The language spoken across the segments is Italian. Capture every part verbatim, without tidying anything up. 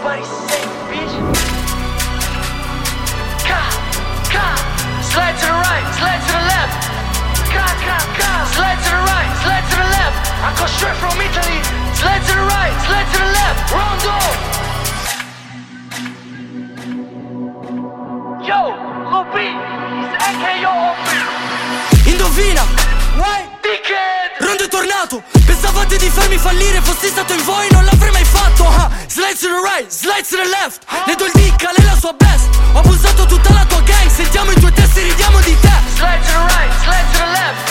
Nobody safe, bitch. Ka, ka. Slide to the right, slide to the left. Ka, ka, ka. Slide to the right, slide to the left. I go straight from Italy. Slide to the right, slide to the left. Rondo. Yo, Roby, it's A K O. Indovina, White ticket. Rondo è tornato. Pensavate di farmi fallire, fossi stato in voi non l'avrei mai fatto. uh, Slide to the right, slide to the left. Le do il dick, lei è la sua best. Ho abusato tutta la tua gang. Sentiamo i tuoi testi, ridiamo di te. Slide to the right, slide to the left.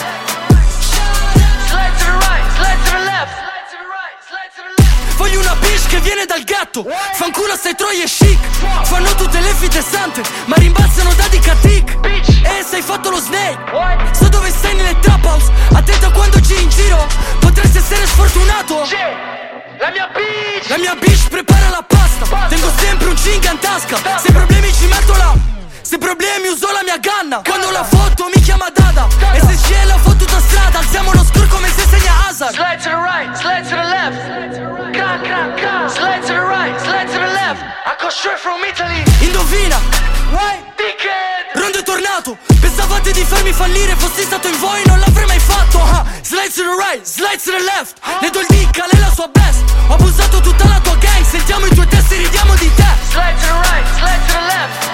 Slide to the right, slide to the left. Slide to the right, slide to the left. Voglio una bitch che viene dal ghetto. Fanculo stai troie chic. Fanno tutte le fite sante, ma rimbalzano da dicatic. E sei fatto lo snake. So dove stai nelle trap house. Attenta quando giri in giro, potresti essere sfortunato. La mia bitch. La mia bitch prepara la pasta. Tengo sempre un cinga in tasca. Se problemi ci metto la. Se problemi uso la mia ganna. Quando la foto mi chiama Dada. E se c'è la fottuta strada, alziamo lo score come se segna Hazard. Slide to the right, slide to the left. Ka, ka, ka. Slide to the right, slide to the left. I go straight from Italy. Indovina, White ticket. Rondo è tornato. Pensavate di farmi fallire, fossi stato in voi non l'avrei mai fatto. uh, Slide to the right, slide to the left. Le do il dick, lei è la sua best. Ho abusato tutta la tua gang. Sentiamo i tuoi testi, ridiamo di te. Slide to the right, slide to the left.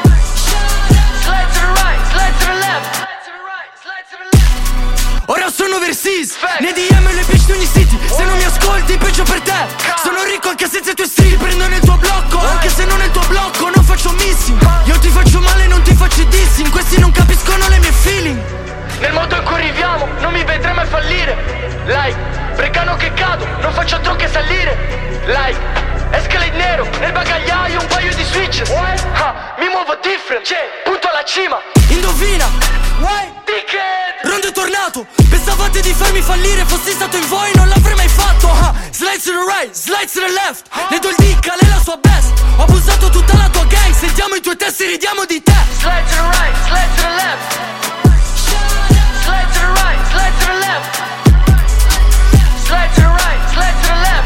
Slide to the right, slide to the left. Slide to the left. Ora sono overseas, nei D M e le bitch di ogni city. Se non mi ascolti peggio per te. Sono ricco anche senza i tuoi stili. Prendo nel tuo blocco, anche se non è il tuo blocco. Non faccio missing. Io ti faccio male, non ti faccio dissing. Questi non capiscono le mie feeling. Nel mondo in cui viviamo non mi vedrei mai fallire. Like, brecano che cado, non faccio altro che salire. Like, Escalade nero, nel bagagliaio un paio di switches. Ha, mi muovo different, punto alla cima. Indovina, White ticket. Rondo è tornato. Pensavate di farmi fallire, fossi stato in voi non l'avrei mai fatto. uh, Slide to the right, slide to the left. Le do il dick, lei è la sua best. Ho abusato tutta la tua gang. Sentiamo i tuoi testi, ridiamo di te. Slide to the right, slide to the left. Slide to the right, slide to the left. Slide to the right, slide to the left.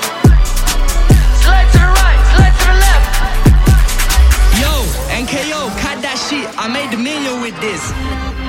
Slide to the right, slide to the left. Yo, N K O, cut that shit. I made a million with this.